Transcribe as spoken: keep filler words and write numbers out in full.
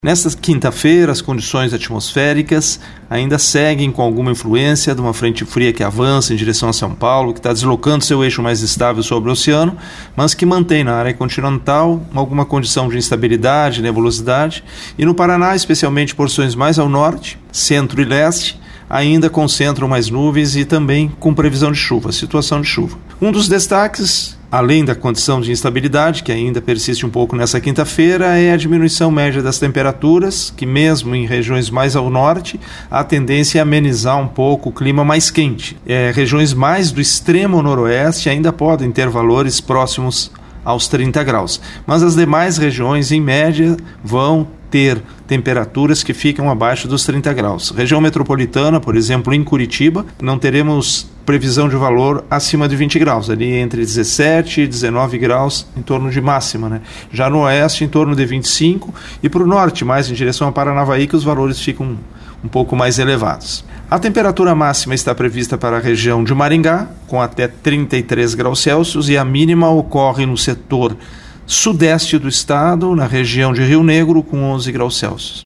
Nesta quinta-feira, as condições atmosféricas ainda seguem com alguma influência de uma frente fria que avança em direção a São Paulo, que está deslocando seu eixo mais estável sobre o oceano, mas que mantém na área continental alguma condição de instabilidade, nebulosidade, e no Paraná, especialmente porções mais ao norte, centro e leste, ainda concentram mais nuvens e também com previsão de chuva, situação de chuva. Um dos destaques, além da condição de instabilidade, que ainda persiste um pouco nessa quinta-feira, é a diminuição média das temperaturas, que mesmo em regiões mais ao norte, a tendência é amenizar um pouco o clima mais quente. É, regiões mais do extremo noroeste ainda podem ter valores próximos aos trinta graus, mas as demais regiões, em média, vão ter temperaturas que ficam abaixo dos trinta graus. Região metropolitana, por exemplo, em Curitiba, não teremos previsão de valor acima de vinte graus, ali entre dezessete e dezenove graus em torno de máxima, né? Já no oeste, em torno de vinte e cinco, e para o norte, mais em direção a Paranavaí, que os valores ficam um pouco mais elevados. A temperatura máxima está prevista para a região de Maringá, com até trinta e três graus Celsius, e a mínima ocorre no setor sudeste do estado, na região de Rio Negro, com onze graus Celsius.